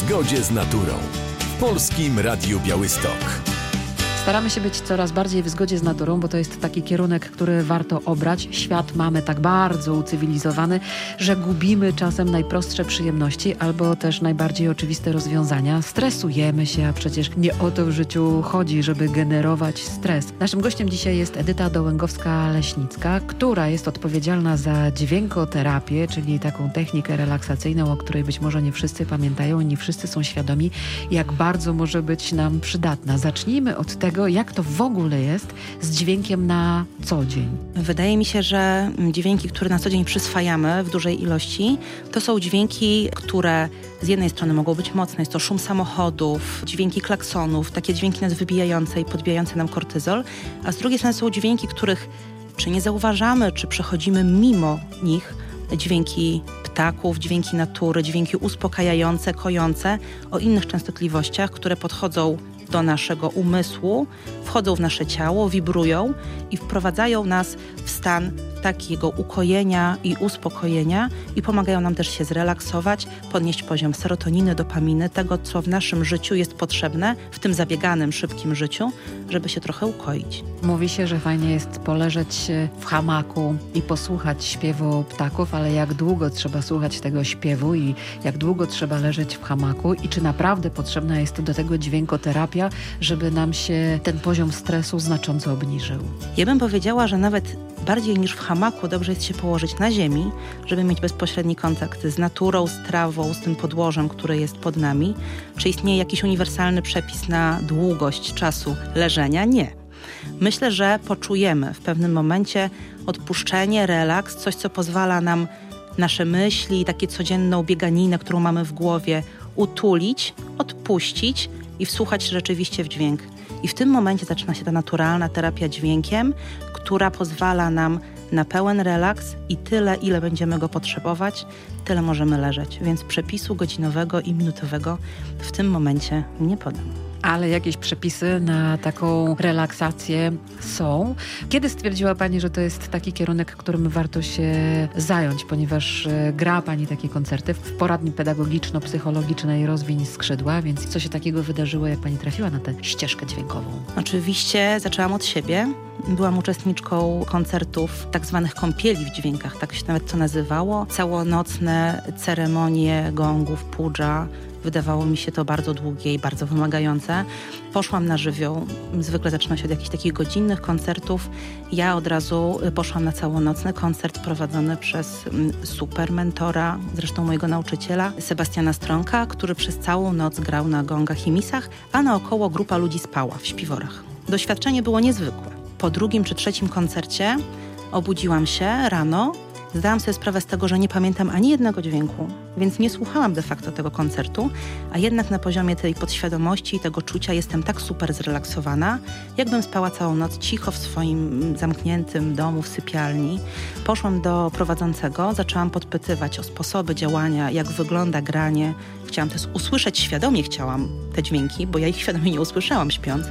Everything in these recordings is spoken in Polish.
zgodzie z naturą w Polskim Radiu Białystok. Staramy się być coraz bardziej w zgodzie z naturą, bo to jest taki kierunek, który warto obrać. Świat mamy tak bardzo ucywilizowany, że gubimy czasem najprostsze przyjemności albo też najbardziej oczywiste rozwiązania. Stresujemy się, a przecież nie o to w życiu chodzi, żeby generować stres. Naszym gościem dzisiaj jest Edyta Dołęgowska-Leśnicka, która jest odpowiedzialna za dźwiękoterapię, czyli taką technikę relaksacyjną, o której być może nie wszyscy pamiętają, nie wszyscy są świadomi, jak bardzo może być nam przydatna. Zacznijmy od tego, jak to w ogóle jest z dźwiękiem na co dzień. Wydaje mi się, że dźwięki, które na co dzień przyswajamy w dużej ilości, to są dźwięki, które z jednej strony mogą być mocne, jest to szum samochodów, dźwięki klaksonów, takie dźwięki nas wybijające i podbijające nam kortyzol, a z drugiej strony są dźwięki, których czy nie zauważamy, czy przechodzimy mimo nich, dźwięki ptaków, dźwięki natury, dźwięki uspokajające, kojące o innych częstotliwościach, które podchodzą do naszego umysłu, wchodzą w nasze ciało, wibrują i wprowadzają nas w stan takiego ukojenia i uspokojenia i pomagają nam też się zrelaksować, podnieść poziom serotoniny, dopaminy, tego, co w naszym życiu jest potrzebne, w tym zabieganym, szybkim życiu, żeby się trochę ukoić. Mówi się, że fajnie jest poleżeć w hamaku i posłuchać śpiewu ptaków, ale jak długo trzeba słuchać tego śpiewu i jak długo trzeba leżeć w hamaku i czy naprawdę potrzebna jest do tego dźwiękoterapia, żeby nam się ten poziom stresu znacząco obniżył? Ja bym powiedziała, że nawet bardziej niż w hamaku dobrze jest się położyć na ziemi, żeby mieć bezpośredni kontakt z naturą, z trawą, z tym podłożem, które jest pod nami. Czy istnieje jakiś uniwersalny przepis na długość czasu leżenia? Nie. Myślę, że poczujemy w pewnym momencie odpuszczenie, relaks, coś, co pozwala nam nasze myśli, takie codzienną bieganinę, którą mamy w głowie, utulić, odpuścić i wsłuchać się rzeczywiście w dźwięk. I w tym momencie zaczyna się ta naturalna terapia dźwiękiem, która pozwala nam na pełen relaks i tyle, ile będziemy go potrzebować, tyle możemy leżeć. Więc przepisu godzinowego i minutowego w tym momencie nie podam. Ale jakieś przepisy na taką relaksację są. Kiedy stwierdziła Pani, że to jest taki kierunek, którym warto się zająć, ponieważ gra Pani takie koncerty w poradni pedagogiczno-psychologicznej Rozwiń skrzydła, więc co się takiego wydarzyło, jak Pani trafiła na tę ścieżkę dźwiękową? Oczywiście zaczęłam od siebie. Byłam uczestniczką koncertów tak zwanych kąpieli w dźwiękach, tak się nawet to nazywało. Całonocne ceremonie gongów, pudża. Wydawało mi się to bardzo długie i bardzo wymagające. Poszłam na żywioł. Zwykle zaczyna się od jakichś takich godzinnych koncertów. Ja od razu poszłam na całonocny koncert prowadzony przez super mentora, zresztą mojego nauczyciela, Sebastiana Stronka, który przez całą noc grał na gongach i misach, a naokoło grupa ludzi spała w śpiworach. Doświadczenie było niezwykłe. Po drugim czy trzecim koncercie obudziłam się rano. Zdałam sobie sprawę z tego, że nie pamiętam ani jednego dźwięku, więc nie słuchałam de facto tego koncertu, a jednak na poziomie tej podświadomości i tego czucia jestem tak super zrelaksowana, jakbym spała całą noc cicho w swoim zamkniętym domu, w sypialni. Poszłam do prowadzącego, zaczęłam podpytywać o sposoby działania, jak wygląda granie. Chciałam też usłyszeć świadomie, te dźwięki, bo ja ich świadomie nie usłyszałam śpiąc.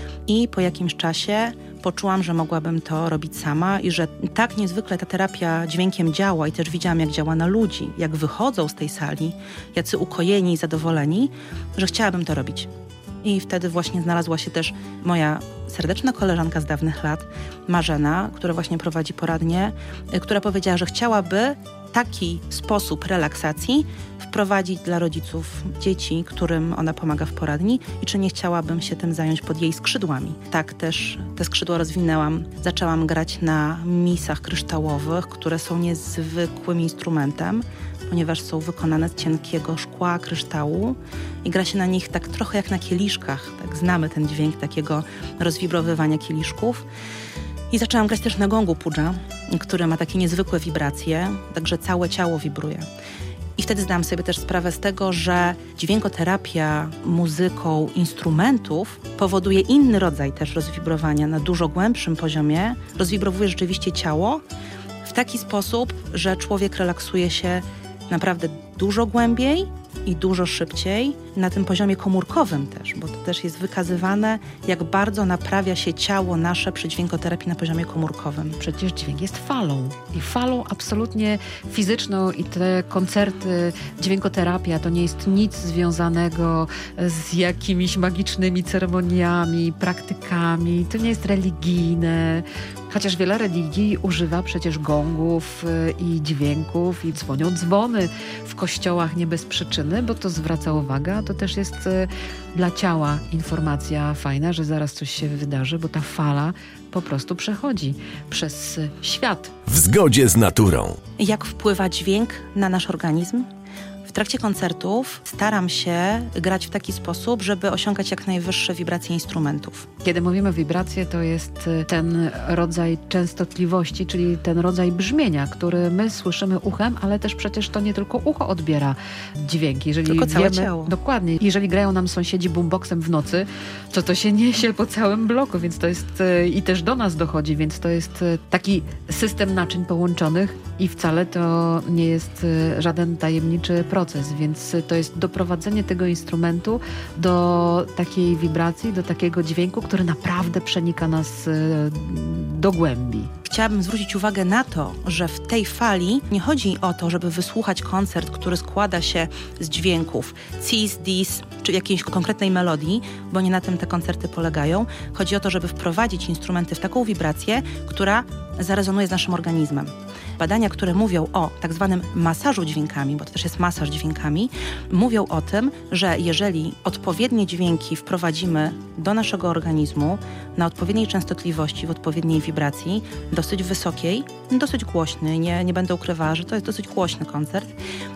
I po jakimś czasie poczułam, że mogłabym to robić sama i że tak niezwykle ta terapia dźwiękiem działa i też widziałam, jak działa na ludzi, jak wychodzą z tej sali, jacy ukojeni i zadowoleni, że chciałabym to robić. I wtedy właśnie znalazła się też moja serdeczna koleżanka z dawnych lat, Marzena, która właśnie prowadzi poradnię, która powiedziała, że chciałaby taki sposób relaksacji wprowadzić dla rodziców dzieci, którym ona pomaga w poradni i czy nie chciałabym się tym zająć pod jej skrzydłami. Tak też te skrzydła rozwinęłam. Zaczęłam grać na misach kryształowych, które są niezwykłym instrumentem, ponieważ są wykonane z cienkiego szkła, kryształu i gra się na nich tak trochę jak na kieliszkach. Tak znamy ten dźwięk takiego rozwibrowywania kieliszków. I zaczęłam grać też na gongu pudża, który ma takie niezwykłe wibracje, także całe ciało wibruje. I wtedy zdałam sobie też sprawę z tego, że dźwiękoterapia muzyką instrumentów powoduje inny rodzaj też rozwibrowania na dużo głębszym poziomie. Rozwibrowuje rzeczywiście ciało w taki sposób, że człowiek relaksuje się naprawdę dużo głębiej i dużo szybciej na tym poziomie komórkowym też, bo to też jest wykazywane, jak bardzo naprawia się ciało nasze przy dźwiękoterapii na poziomie komórkowym. Przecież dźwięk jest falą i falą absolutnie fizyczną i te koncerty, dźwiękoterapia to nie jest nic związanego z jakimiś magicznymi ceremoniami, praktykami, to nie jest religijne. Chociaż wiele religii używa przecież gongów i dźwięków i dzwonią dzwony w kościołach nie bez przyczyny, bo to zwraca uwagę, a to też jest dla ciała informacja fajna, że zaraz coś się wydarzy, bo ta fala po prostu przechodzi przez świat. W zgodzie z naturą. Jak wpływa dźwięk na nasz organizm? W trakcie koncertów staram się grać w taki sposób, żeby osiągać jak najwyższe wibracje instrumentów. Kiedy mówimy o wibracje, to jest ten rodzaj częstotliwości, czyli ten rodzaj brzmienia, który my słyszymy uchem, ale też przecież to nie tylko ucho odbiera dźwięki. Jeżeli tylko całe ciało. Dokładnie. Jeżeli grają nam sąsiedzi boomboxem w nocy, to się niesie po całym bloku, więc to jest i też do nas dochodzi, więc to jest taki system naczyń połączonych i wcale to nie jest żaden tajemniczy proces, więc to jest doprowadzenie tego instrumentu do takiej wibracji, do takiego dźwięku, który naprawdę przenika nas do głębi. Chciałabym zwrócić uwagę na to, że w tej fali nie chodzi o to, żeby wysłuchać koncert, który składa się z dźwięków cis, dis, czy jakiejś konkretnej melodii, bo nie na tym te koncerty polegają. Chodzi o to, żeby wprowadzić instrumenty w taką wibrację, która zarezonuje z naszym organizmem. Badania, które mówią o tak zwanym masażu dźwiękami, bo to też jest masaż dźwiękami, mówią o tym, że jeżeli odpowiednie dźwięki wprowadzimy do naszego organizmu na odpowiedniej częstotliwości, w odpowiedniej wibracji, dosyć wysokiej, dosyć głośny, nie będę ukrywała, że to jest dosyć głośny koncert,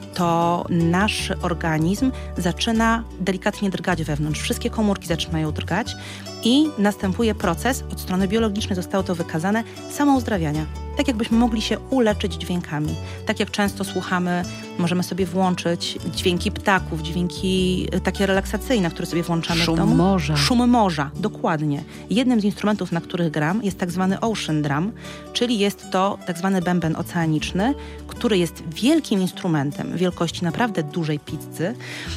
to nasz organizm zaczyna delikatnie drgać wewnątrz. Wszystkie komórki zaczynają drgać i następuje proces, od strony biologicznej zostało to wykazane, samouzdrawiania. Tak jakbyśmy mogli się uleczyć dźwiękami. Tak jak często słuchamy, możemy sobie włączyć dźwięki ptaków, dźwięki takie relaksacyjne, które sobie włączamy w domu. Szum morza. Szum morza, dokładnie. Jednym z instrumentów, na których gram, jest tak zwany ocean drum, czyli jest to tak zwany bęben oceaniczny, który jest wielkim instrumentem, wielkości naprawdę dużej pizzy,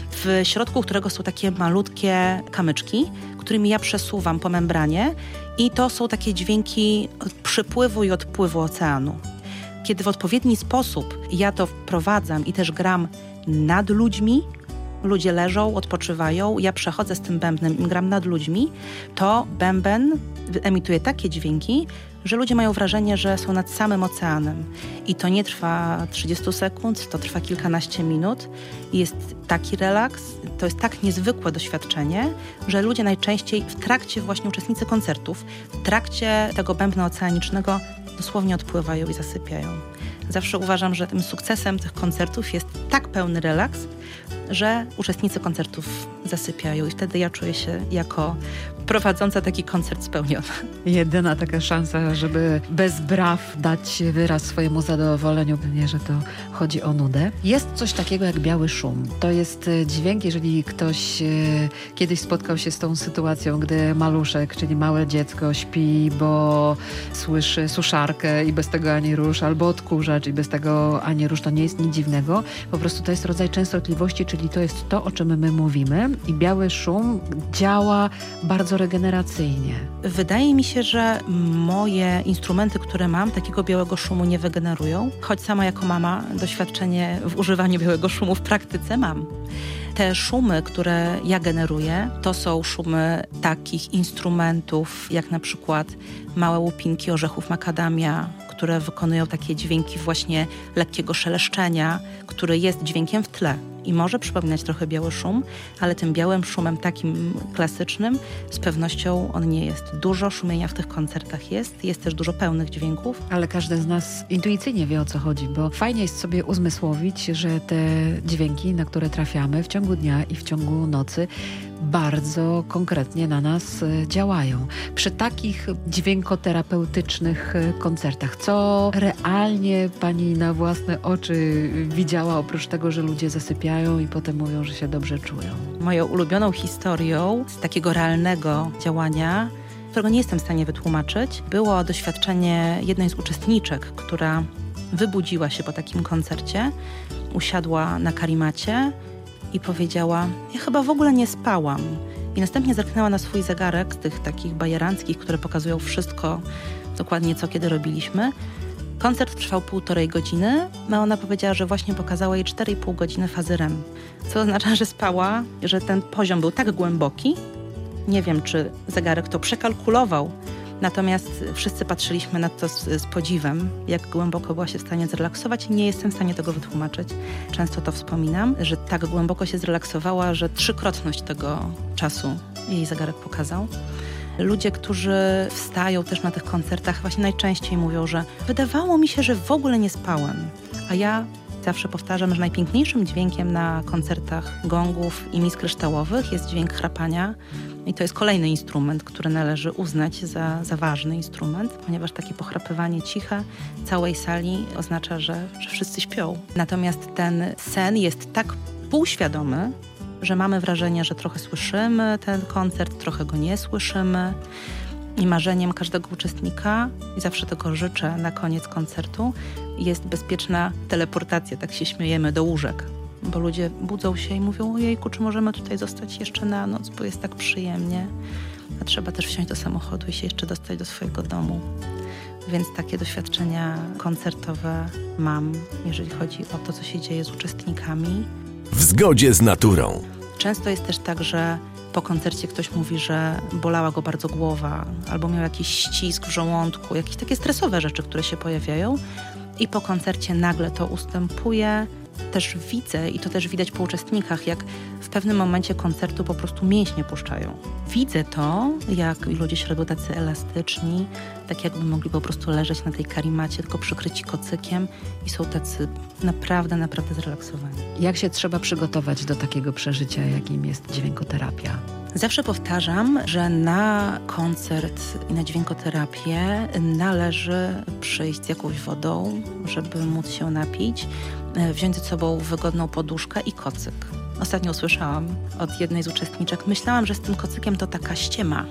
w środku którego są takie malutkie kamyczki, którymi ja przesuwam po membranie i to są takie dźwięki przypływu i odpływu oceanu. Kiedy w odpowiedni sposób ja to wprowadzam i też gram nad ludźmi, ludzie leżą, odpoczywają, ja przechodzę z tym bębnem i gram nad ludźmi, to bęben emituje takie dźwięki, że ludzie mają wrażenie, że są nad samym oceanem. I to nie trwa 30 sekund, to trwa kilkanaście minut. Jest taki relaks, to jest tak niezwykłe doświadczenie, że ludzie najczęściej w trakcie właśnie uczestnicy koncertów, w trakcie tego bębna oceanicznego dosłownie odpływają i zasypiają. Zawsze uważam, że tym sukcesem tych koncertów jest tak pełny relaks, że uczestnicy koncertów zasypiają i wtedy ja czuję się jako prowadząca taki koncert spełniona. Jedyna taka szansa, żeby bez braw dać wyraz swojemu zadowoleniu, nie, że to chodzi o nudę. Jest coś takiego jak biały szum. To jest dźwięk, jeżeli ktoś kiedyś spotkał się z tą sytuacją, gdy maluszek, czyli małe dziecko śpi, bo słyszy suszarkę i bez tego ani rusz, albo odkurzacz i bez tego ani rusz, to nie jest nic dziwnego. Po prostu to jest rodzaj częstotliwości, czyli to jest to, o czym my mówimy i biały szum działa bardzo regeneracyjnie. Wydaje mi się, że moje instrumenty, które mam, takiego białego szumu nie wygenerują, choć sama jako mama doświadczenie w używaniu białego szumu w praktyce mam. Te szumy, które ja generuję, to są szumy takich instrumentów, jak na przykład małe łupinki orzechów makadamia, które wykonują takie dźwięki właśnie lekkiego szeleszczenia, który jest dźwiękiem w tle i może przypominać trochę biały szum, ale tym białym szumem takim klasycznym z pewnością on nie jest. Dużo szumienia w tych koncertach jest też dużo pełnych dźwięków. Ale każdy z nas intuicyjnie wie, o co chodzi, bo fajnie jest sobie uzmysłowić, że te dźwięki, na które trafiamy w ciągu dnia i w ciągu nocy, bardzo konkretnie na nas działają. Przy takich dźwiękoterapeutycznych koncertach, co realnie pani na własne oczy widziała, oprócz tego, że ludzie zasypiają i potem mówią, że się dobrze czują? Moją ulubioną historią z takiego realnego działania, którego nie jestem w stanie wytłumaczyć, było doświadczenie jednej z uczestniczek, która wybudziła się po takim koncercie, usiadła na karimacie i powiedziała: ja chyba w ogóle nie spałam. I następnie zerknęła na swój zegarek z tych takich bajeranckich, które pokazują wszystko, dokładnie co kiedy robiliśmy. Koncert trwał 1,5 godziny, a ona powiedziała, że właśnie pokazała jej 4,5 godziny fazy REM. Co oznacza, że spała, że ten poziom był tak głęboki. Nie wiem, czy zegarek to przekalkulował, natomiast wszyscy patrzyliśmy na to z podziwem, jak głęboko była się w stanie zrelaksować. Nie jestem w stanie tego wytłumaczyć. Często to wspominam, że tak głęboko się zrelaksowała, że 3-krotność tego czasu jej zegarek pokazał. Ludzie, którzy wstają też na tych koncertach, właśnie najczęściej mówią, że wydawało mi się, że w ogóle nie spałem. A ja zawsze powtarzam, że najpiękniejszym dźwiękiem na koncertach gongów i mis kryształowych jest dźwięk chrapania. I to jest kolejny instrument, który należy uznać za ważny instrument, ponieważ takie pochrapywanie ciche całej sali oznacza, że wszyscy śpią. Natomiast ten sen jest tak półświadomy, że mamy wrażenie, że trochę słyszymy ten koncert, trochę go nie słyszymy. I marzeniem każdego uczestnika, i zawsze tego życzę na koniec koncertu, jest bezpieczna teleportacja, tak się śmiejemy, do łóżek. Bo ludzie budzą się i mówią: ojejku, czy możemy tutaj zostać jeszcze na noc, bo jest tak przyjemnie. A trzeba też wsiąść do samochodu i się jeszcze dostać do swojego domu. Więc takie doświadczenia koncertowe mam, jeżeli chodzi o to, co się dzieje z uczestnikami. W zgodzie z naturą. Często jest też tak, że po koncercie ktoś mówi, że bolała go bardzo głowa, albo miał jakiś ścisk w żołądku, jakieś takie stresowe rzeczy, które się pojawiają. I po koncercie nagle to ustępuje. Też widzę, i to też widać po uczestnikach, jak w pewnym momencie koncertu po prostu mięśnie puszczają. Widzę to, jak ludzie się robią tacy elastyczni, tak jakby mogli po prostu leżeć na tej karimacie, tylko przykryci kocykiem i są tacy naprawdę, naprawdę zrelaksowani. Jak się trzeba przygotować do takiego przeżycia, jakim jest dźwiękoterapia? Zawsze powtarzam, że na koncert i na dźwiękoterapię należy przyjść z jakąś wodą, żeby móc się napić, wziąć ze sobą wygodną poduszkę i kocyk. Ostatnio usłyszałam od jednej z uczestniczek: myślałam, że z tym kocykiem to taka ściema.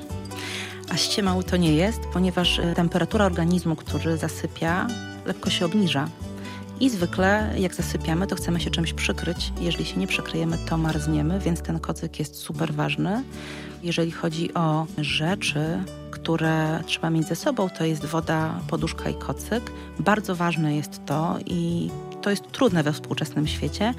A ściemą to nie jest, ponieważ temperatura organizmu, który zasypia, lekko się obniża. I zwykle jak zasypiamy, to chcemy się czymś przykryć. Jeżeli się nie przykryjemy, to marzniemy, więc ten kocyk jest super ważny. Jeżeli chodzi o rzeczy, które trzeba mieć ze sobą, to jest woda, poduszka i kocyk. Bardzo ważne jest to, i to jest trudne we współczesnym świecie,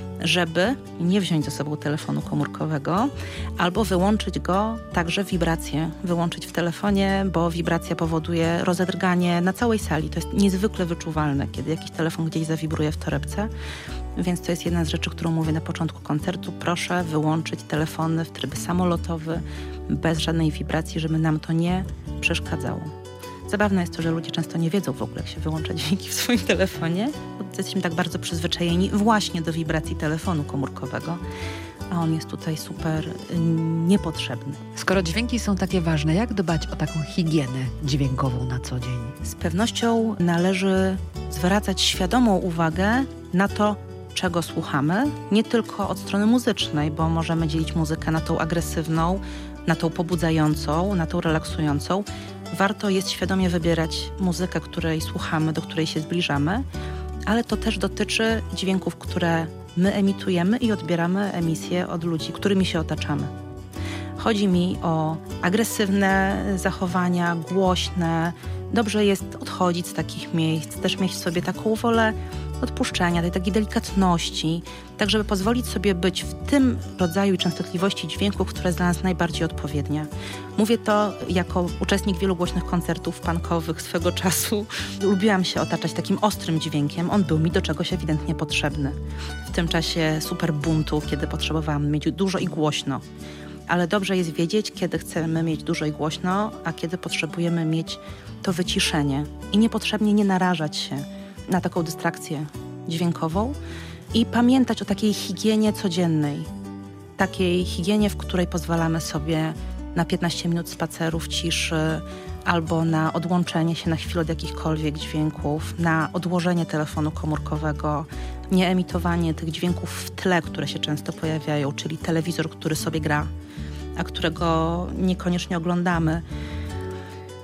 żeby nie wziąć ze sobą telefonu komórkowego albo wyłączyć go, także wibrację wyłączyć w telefonie, bo wibracja powoduje rozedrganie na całej sali. To jest niezwykle wyczuwalne, kiedy jakiś telefon gdzieś zawibruje w torebce, więc to jest jedna z rzeczy, którą mówię na początku koncertu. Proszę wyłączyć telefony w trybie samolotowy, bez żadnej wibracji, żeby nam to nie przeszkadzało. Zabawne jest to, że ludzie często nie wiedzą w ogóle, jak się wyłącza dźwięki w swoim telefonie, bo jesteśmy tak bardzo przyzwyczajeni właśnie do wibracji telefonu komórkowego, a on jest tutaj super niepotrzebny. Skoro dźwięki są takie ważne, jak dbać o taką higienę dźwiękową na co dzień? Z pewnością należy zwracać świadomą uwagę na to, czego słuchamy, nie tylko od strony muzycznej, bo możemy dzielić muzykę na tą agresywną, na tą pobudzającą, na tą relaksującą. Warto jest świadomie wybierać muzykę, której słuchamy, do której się zbliżamy, ale to też dotyczy dźwięków, które my emitujemy i odbieramy emisje od ludzi, którymi się otaczamy. Chodzi mi o agresywne zachowania, głośne. Dobrze jest odchodzić z takich miejsc, też mieć w sobie taką wolę odpuszczenia, tej takiej delikatności, tak żeby pozwolić sobie być w tym rodzaju częstotliwości dźwięków, która jest dla nas najbardziej odpowiednia. Mówię to jako uczestnik wielu głośnych koncertów punkowych swego czasu. Lubiłam się otaczać takim ostrym dźwiękiem. On był mi do czegoś ewidentnie potrzebny. W tym czasie super buntu, kiedy potrzebowałam mieć dużo i głośno. Ale dobrze jest wiedzieć, kiedy chcemy mieć dużo i głośno, a kiedy potrzebujemy mieć to wyciszenie. I niepotrzebnie nie narażać się na taką dystrakcję dźwiękową i pamiętać o takiej higienie codziennej. Takiej higienie, w której pozwalamy sobie na 15 minut spaceru w ciszy albo na odłączenie się na chwilę od jakichkolwiek dźwięków, na odłożenie telefonu komórkowego, nie emitowanie tych dźwięków w tle, które się często pojawiają, czyli telewizor, który sobie gra, a którego niekoniecznie oglądamy.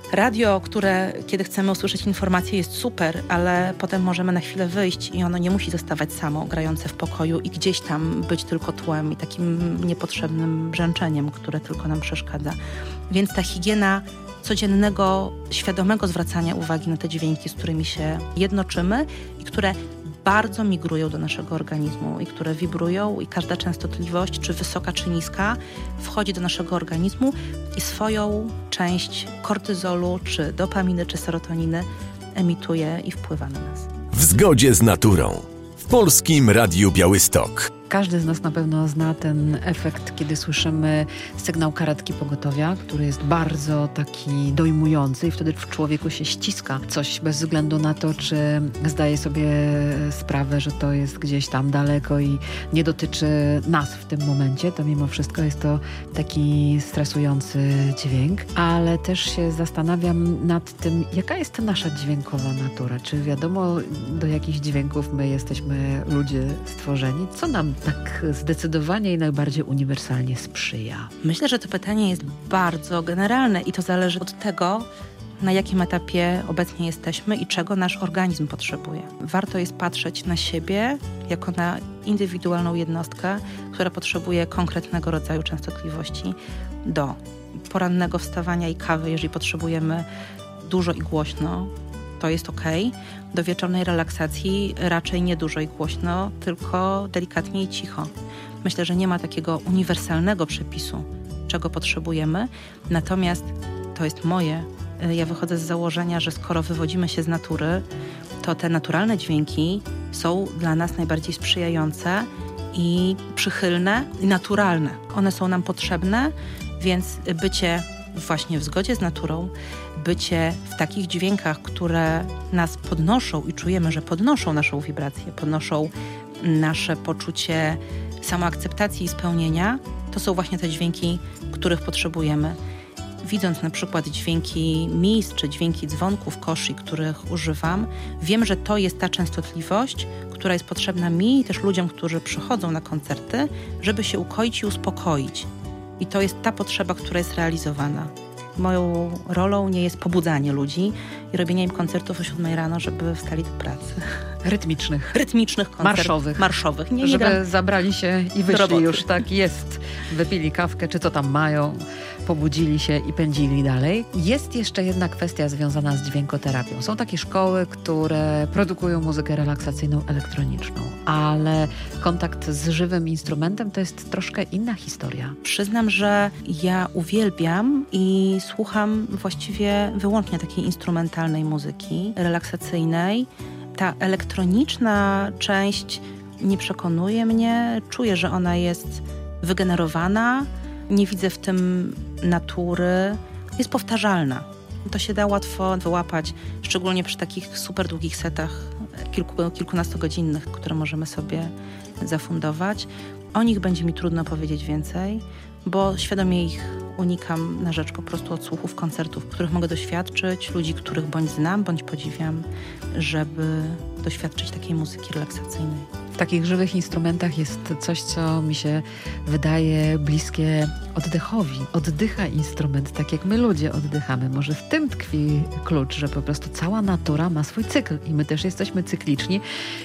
Radio, które kiedy chcemy usłyszeć informację, jest super, ale potem możemy na chwilę wyjść i ono nie musi zostawać samo grające w pokoju i gdzieś tam być tylko tłem i takim niepotrzebnym brzęczeniem, które tylko nam przeszkadza. Więc ta higiena codziennego, świadomego zwracania uwagi na te dźwięki, z którymi się jednoczymy i które bardzo migrują do naszego organizmu i które wibrują i każda częstotliwość, czy wysoka, czy niska, wchodzi do naszego organizmu i swoją część kortyzolu, czy dopaminy, czy serotoniny emituje i wpływa na nas. W zgodzie z naturą. W Polskim Radiu Białystok. Każdy z nas na pewno zna ten efekt, kiedy słyszymy sygnał karetki pogotowia, który jest bardzo taki dojmujący i wtedy w człowieku się ściska coś bez względu na to, czy zdaje sobie sprawę, że to jest gdzieś tam daleko i nie dotyczy nas w tym momencie, to mimo wszystko jest to taki stresujący dźwięk, ale też się zastanawiam nad tym, jaka jest nasza dźwiękowa natura, czy wiadomo, do jakich dźwięków my jesteśmy ludzie stworzeni, co nam tak zdecydowanie i najbardziej uniwersalnie sprzyja? Myślę, że to pytanie jest bardzo generalne i to zależy od tego, na jakim etapie obecnie jesteśmy i czego nasz organizm potrzebuje. Warto jest patrzeć na siebie jako na indywidualną jednostkę, która potrzebuje konkretnego rodzaju częstotliwości do porannego wstawania i kawy, jeżeli potrzebujemy dużo i głośno, to jest okej. Do wieczornej relaksacji raczej nie dużo i głośno, tylko delikatnie i cicho. Myślę, że nie ma takiego uniwersalnego przepisu, czego potrzebujemy. Natomiast to jest moje. Ja wychodzę z założenia, że skoro wywodzimy się z natury, to te naturalne dźwięki są dla nas najbardziej sprzyjające i przychylne i naturalne. One są nam potrzebne, więc bycie właśnie w zgodzie z naturą, bycie w takich dźwiękach, które nas podnoszą i czujemy, że podnoszą naszą wibrację, podnoszą nasze poczucie samoakceptacji i spełnienia, to są właśnie te dźwięki, których potrzebujemy. Widząc na przykład dźwięki mis czy dźwięki dzwonków koszy, których używam, wiem, że to jest ta częstotliwość, która jest potrzebna mi i też ludziom, którzy przychodzą na koncerty, żeby się ukoić i uspokoić. I to jest ta potrzeba, która jest realizowana. Moją rolą nie jest pobudzanie ludzi i robienie im koncertów o 7 rano, żeby wstali do pracy. Rytmicznych koncertów. Marszowych. Nie żeby zabrali się i wyszli już, tak jest. Wypili kawkę, czy co tam mają, pobudzili się i pędzili dalej. Jest jeszcze jedna kwestia związana z dźwiękoterapią. Są takie szkoły, które produkują muzykę relaksacyjną elektroniczną, ale kontakt z żywym instrumentem to jest troszkę inna historia. Przyznam, że ja uwielbiam i słucham właściwie wyłącznie takiej instrumentalnej muzyki relaksacyjnej. Ta elektroniczna część nie przekonuje mnie. Czuję, że ona jest wygenerowana. Nie widzę w tym natury. Jest powtarzalna. To się da łatwo wyłapać, szczególnie przy takich super długich setach, kilkunastogodzinnych, które możemy sobie zafundować. O nich będzie mi trudno powiedzieć więcej, bo świadomie ich unikam na rzecz po prostu odsłuchów koncertów, których mogę doświadczyć, ludzi, których bądź znam, bądź podziwiam, żeby doświadczyć takiej muzyki relaksacyjnej. W takich żywych instrumentach jest coś, co mi się wydaje bliskie oddechowi. Oddycha instrument, tak jak my ludzie oddychamy. Może w tym tkwi klucz, że po prostu cała natura ma swój cykl i my też jesteśmy cykliczni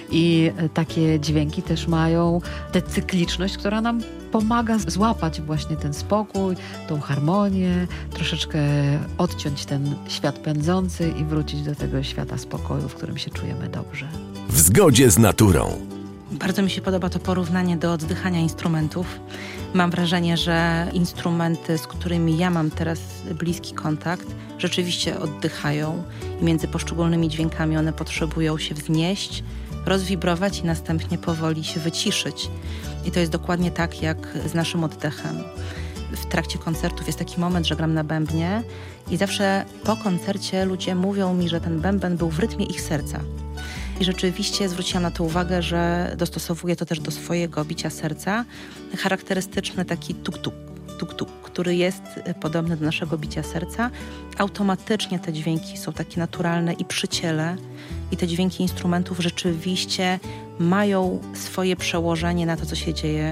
i takie dźwięki też mają tę cykliczność, która nam pomaga złapać właśnie ten spokój, tą harmonię, troszeczkę odciąć ten świat pędzący i wrócić do tego świata spokoju, w którym się czujemy dobrze. W zgodzie z naturą. Bardzo mi się podoba to porównanie do oddychania instrumentów. Mam wrażenie, że instrumenty, z którymi ja mam teraz bliski kontakt, rzeczywiście oddychają i między poszczególnymi dźwiękami one potrzebują się wznieść, rozwibrować i następnie powoli się wyciszyć. I to jest dokładnie tak jak z naszym oddechem. W trakcie koncertów jest taki moment, że gram na bębnie i zawsze po koncercie ludzie mówią mi, że ten bęben był w rytmie ich serca. I rzeczywiście zwróciłam na to uwagę, że dostosowuję to też do swojego bicia serca. Charakterystyczny taki tuk-tuk, tuk-tuk, który jest podobny do naszego bicia serca. Automatycznie te dźwięki są takie naturalne i przy ciele. I te dźwięki instrumentów rzeczywiście mają swoje przełożenie na to, co się dzieje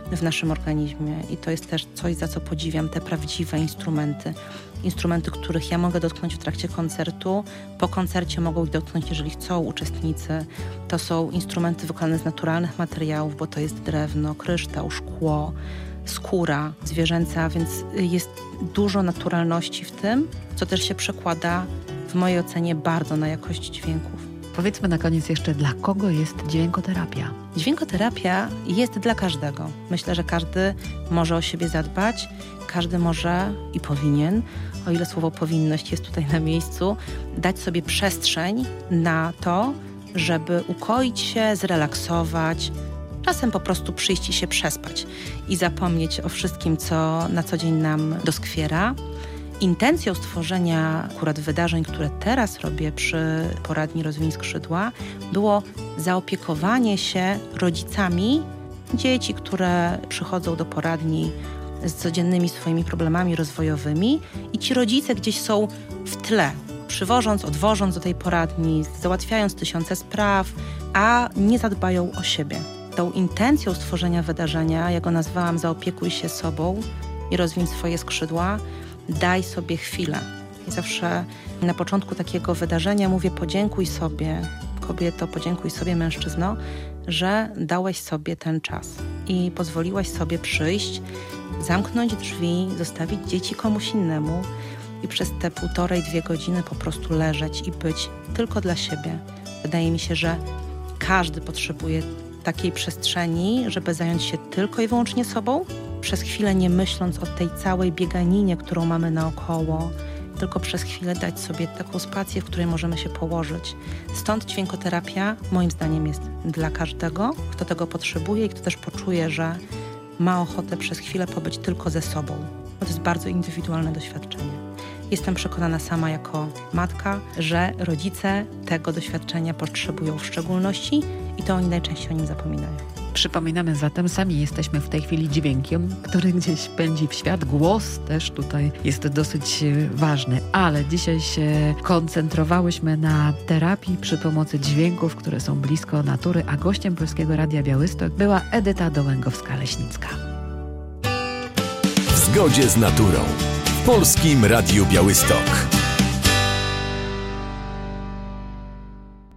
w naszym organizmie i to jest też coś, za co podziwiam te prawdziwe instrumenty, których ja mogę dotknąć w trakcie koncertu. Po koncercie mogą ich dotknąć, jeżeli chcą uczestnicy. To są instrumenty wykonane z naturalnych materiałów, bo to jest drewno, kryształ, szkło, skóra zwierzęca, więc jest dużo naturalności w tym, co też się przekłada w mojej ocenie bardzo na jakość dźwięków. Powiedzmy na koniec jeszcze, dla kogo jest dźwiękoterapia? Dźwiękoterapia jest dla każdego. Myślę, że każdy może o siebie zadbać, każdy może i powinien, o ile słowo powinność jest tutaj na miejscu, dać sobie przestrzeń na to, żeby ukoić się, zrelaksować, czasem po prostu przyjść i się przespać i zapomnieć o wszystkim, co na co dzień nam doskwiera. Intencją stworzenia akurat wydarzeń, które teraz robię przy poradni Rozwiń Skrzydła, było zaopiekowanie się rodzicami dzieci, które przychodzą do poradni z codziennymi swoimi problemami rozwojowymi i ci rodzice gdzieś są w tle, przywożąc, odwożąc do tej poradni, załatwiając tysiące spraw, a nie zadbają o siebie. Tą intencją stworzenia wydarzenia, ja go nazwałam Zaopiekuj się sobą i rozwiń swoje skrzydła, daj sobie chwilę. I zawsze na początku takiego wydarzenia mówię: podziękuj sobie, kobieto, podziękuj sobie, mężczyzno, że dałeś sobie ten czas i pozwoliłaś sobie przyjść, zamknąć drzwi, zostawić dzieci komuś innemu i przez te 1,5–2 godziny po prostu leżeć i być tylko dla siebie. Wydaje mi się, że każdy potrzebuje takiej przestrzeni, żeby zająć się tylko i wyłącznie sobą, przez chwilę nie myśląc o tej całej bieganinie, którą mamy naokoło, tylko przez chwilę dać sobie taką spację, w której możemy się położyć. Stąd dźwiękoterapia moim zdaniem jest dla każdego, kto tego potrzebuje i kto też poczuje, że ma ochotę przez chwilę pobyć tylko ze sobą. To jest bardzo indywidualne doświadczenie. Jestem przekonana sama jako matka, że rodzice tego doświadczenia potrzebują w szczególności i to oni najczęściej o nim zapominają. Przypominamy zatem, sami jesteśmy w tej chwili dźwiękiem, który gdzieś pędzi w świat. Głos też tutaj jest dosyć ważny, ale dzisiaj się koncentrowałyśmy na terapii przy pomocy dźwięków, które są blisko natury, a gościem Polskiego Radia Białystok była Edyta Dołęgowska-Leśnicka. W zgodzie z naturą. W Polskim Radiu Białystok.